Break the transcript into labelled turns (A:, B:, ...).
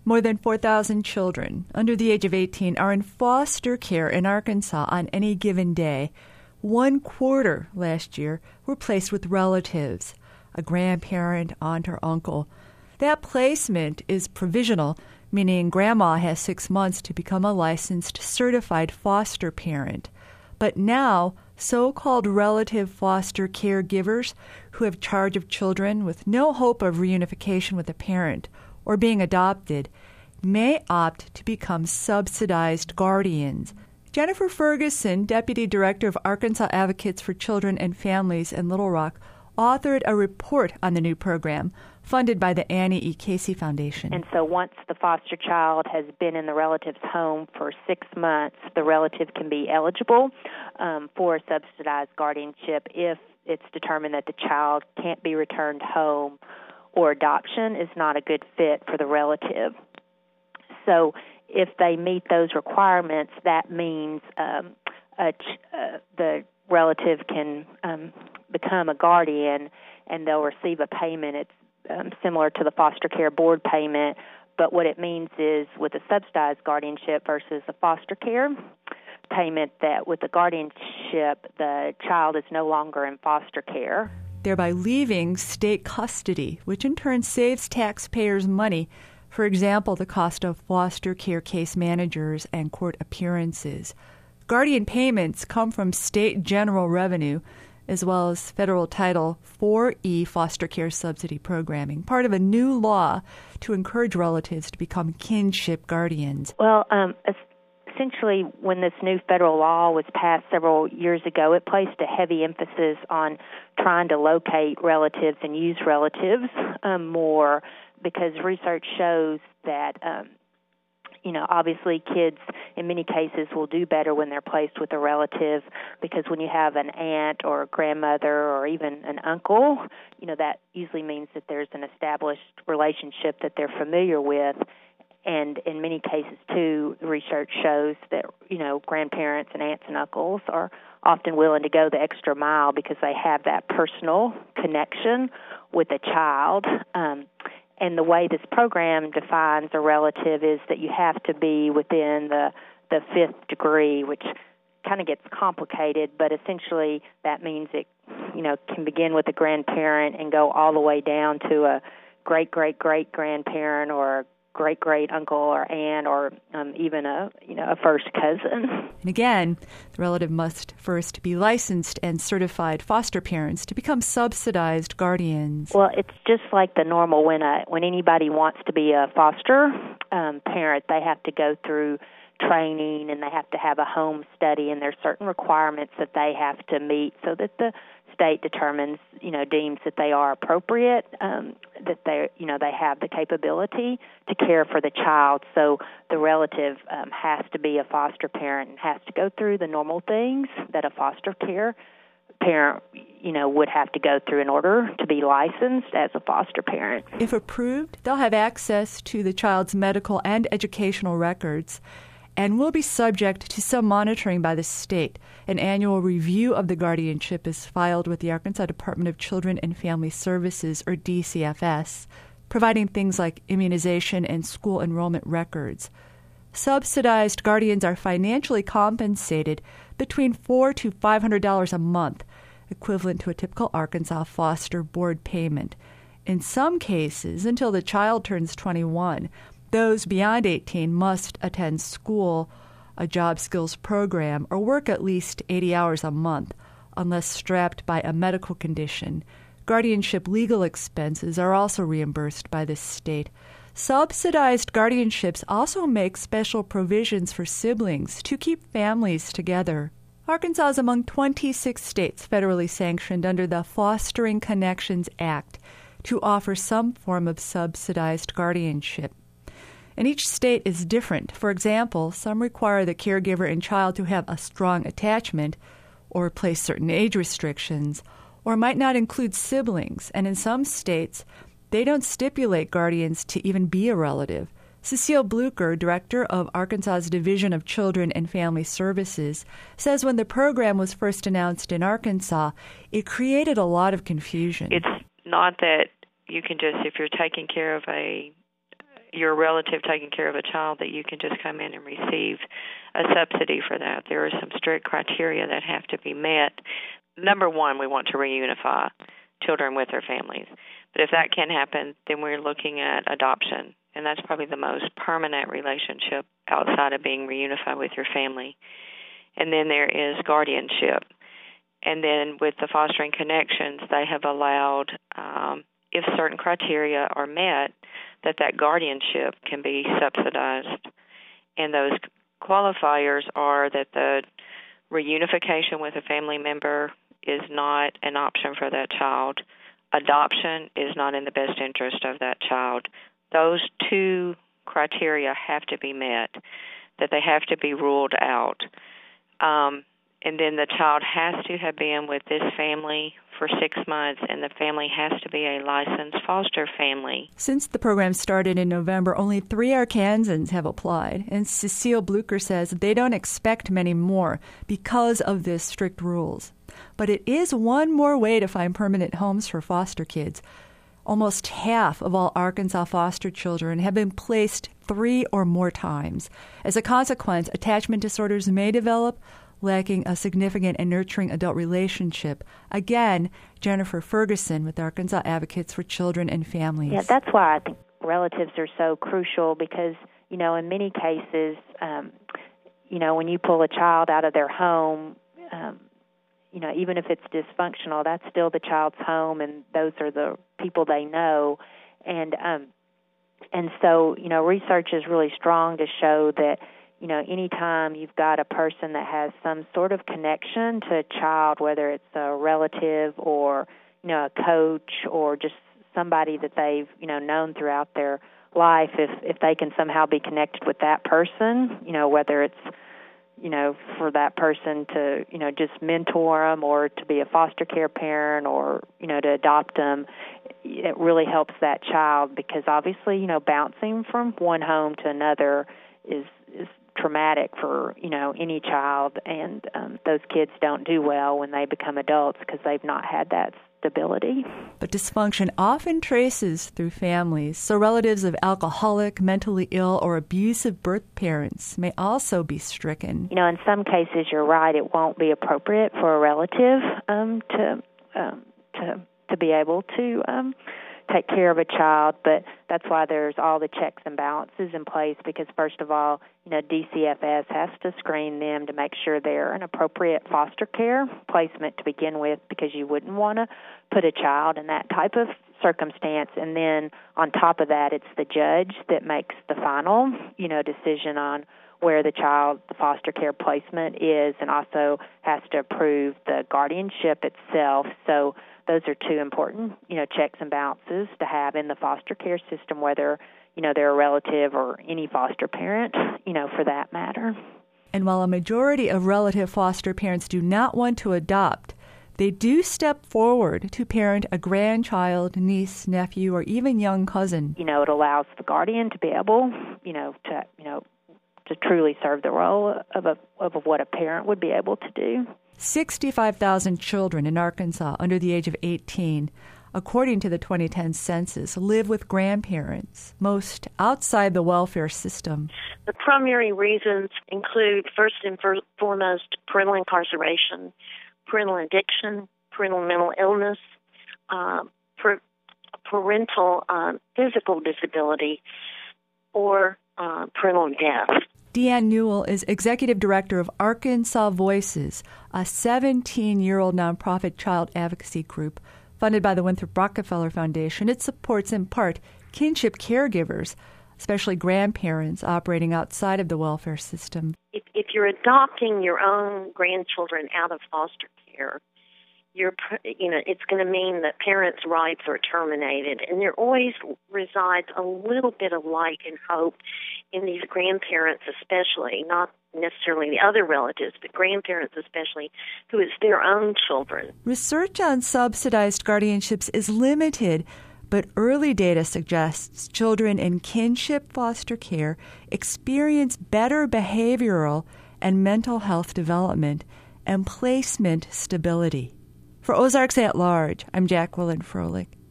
A: More than 4,000 children under the age of 18 are in foster care in Arkansas on any given day. 1/4 last year were placed with relatives, a grandparent, aunt, or uncle. That placement is provisional, meaning grandma has 6 months to become a licensed certified foster parent. But now, so-called relative foster caregivers who have charge of children with no hope of reunification with a parent or being adopted may opt to become subsidized guardians. Jennifer Ferguson, Deputy Director of Arkansas Advocates for Children and Families in Little Rock, authored a report on the new program funded by the Annie E. Casey Foundation.
B: And so once the foster child has been in the relative's home for 6 months, the relative can be eligible for subsidized guardianship if it's determined that the child can't be returned home or adoption is not a good fit for the relative. So if they meet those requirements, that means the relative can become a guardian and they'll receive a payment. It's similar to the foster care board payment, but what it means is with a subsidized guardianship versus a foster care payment, that with the guardianship, the child is no longer in foster care,
A: thereby leaving state custody, which in turn saves taxpayers money. For example, the cost of foster care case managers and court appearances. Guardian payments come from state general revenue as well as federal Title 4E foster care subsidy programming, part of a new law to encourage relatives to become kinship guardians.
B: Well, essentially, when this new federal law was passed several years ago, it placed a heavy emphasis on trying to locate relatives and use relatives more, because research shows that, obviously kids in many cases will do better when they're placed with a relative, because when you have an aunt or a grandmother or even an uncle, that usually means that there's an established relationship that they're familiar with. And in many cases, too, research shows that, grandparents and aunts and uncles are often willing to go the extra mile because they have that personal connection with a child. And the way this program defines a relative is that you have to be within the 5th degree, which kind of gets complicated, but essentially that means it, can begin with a grandparent and go all the way down to a great-great-great-grandparent or a great-great uncle or aunt or even a first cousin.
A: And again, the relative must first be licensed and certified foster parents to become subsidized guardians.
B: Well, it's just like the normal when anybody wants to be a foster parent, they have to go through training and they have to have a home study, and there's certain requirements that they have to meet so that the state determines, deems that they are appropriate, that they have the capability to care for the child. So the relative has to be a foster parent and has to go through the normal things that a foster care parent, would have to go through in order to be licensed as a foster parent.
A: If approved, they'll have access to the child's medical and educational records and will be subject to some monitoring by the state. An annual review of the guardianship is filed with the Arkansas Department of Children and Family Services, or DCFS, providing things like immunization and school enrollment records. Subsidized guardians are financially compensated between $400 to $500 a month, equivalent to a typical Arkansas foster board payment. In some cases, until the child turns 21, those beyond 18 must attend school, a job skills program, or work at least 80 hours a month, unless strapped by a medical condition. Guardianship legal expenses are also reimbursed by the state. Subsidized guardianships also make special provisions for siblings to keep families together. Arkansas is among 26 states federally sanctioned under the Fostering Connections Act to offer some form of subsidized guardianship. And each state is different. For example, some require the caregiver and child to have a strong attachment or place certain age restrictions, or might not include siblings. And in some states, they don't stipulate guardians to even be a relative. Cecile Blucher, director of Arkansas's Division of Children and Family Services, says when the program was first announced in Arkansas, it created a lot of confusion.
C: It's not that you can just, if you're taking care of a you're a relative taking care of a child, that you can just come in and receive a subsidy for that. There are some strict criteria that have to be met. Number one, we want to reunify children with their families. But if that can't happen, then we're looking at adoption, and that's probably the most permanent relationship outside of being reunified with your family. And then there is guardianship. And then with the Fostering Connections, they have allowed, if certain criteria are met, that guardianship can be subsidized. And those qualifiers are that the reunification with a family member is not an option for that child. Adoption is not in the best interest of that child. Those two criteria have to be met, that they have to be ruled out. And then the child has to have been with this family for 6 months, and the family has to be a licensed foster family.
A: Since the program started in November, only 3 Arkansans have applied, and Cecile Blucher says they don't expect many more because of this strict rules. But it is one more way to find permanent homes for foster kids. Almost half of all Arkansas foster children have been placed 3 or more times. As a consequence, attachment disorders may develop, lacking a significant and nurturing adult relationship. Again, Jennifer Ferguson with Arkansas Advocates for Children and Families.
B: Yeah, that's why I think relatives are so crucial because, in many cases, when you pull a child out of their home, even if it's dysfunctional, that's still the child's home, and those are the people they know. And so, research is really strong to show that, anytime you've got a person that has some sort of connection to a child, whether it's a relative or, a coach or just somebody that they've, known throughout their life, if they can somehow be connected with that person, whether it's, for that person to, just mentor them or to be a foster care parent or, to adopt them, it really helps that child because obviously, bouncing from one home to another is traumatic for, any child, and those kids don't do well when they become adults because they've not had that stability.
A: But dysfunction often traces through families, so relatives of alcoholic, mentally ill, or abusive birth parents may also be stricken.
B: In some cases, you're right, it won't be appropriate for a relative to be able to take care of a child, but that's why there's all the checks and balances in place because, first of all, DCFS has to screen them to make sure they're an appropriate foster care placement to begin with because you wouldn't want to put a child in that type of circumstance. And then on top of that, it's the judge that makes the final, decision on where the foster care placement is and also has to approve the guardianship itself. So those are two important, checks and balances to have in the foster care system, whether, they're a relative or any foster parent, for that matter.
A: And while a majority of relative foster parents do not want to adopt, they do step forward to parent a grandchild, niece, nephew, or even young cousin.
B: It allows the guardian to be able, to truly serve the role of what a parent would be able to do.
A: 65,000 children in Arkansas under the age of 18, according to the 2010 census, live with grandparents, most outside the welfare system.
D: The primary reasons include, first and foremost, parental incarceration, parental addiction, parental mental illness, parental physical disability, or parental death.
A: Deanne Newell is executive director of Arkansas Voices, a 17-year-old nonprofit child advocacy group funded by the Winthrop Rockefeller Foundation. It supports, in part, kinship caregivers, especially grandparents operating outside of the welfare system.
D: If you're adopting your own grandchildren out of foster care, it's going to mean that parents' rights are terminated, and there always resides a little bit of light and hope in these grandparents, especially, not necessarily the other relatives, but grandparents especially, who it's their own children.
A: Research on subsidized guardianships is limited, but early data suggests children in kinship foster care experience better behavioral and mental health development and placement stability. For Ozarks at Large, I'm Jacqueline Froelich.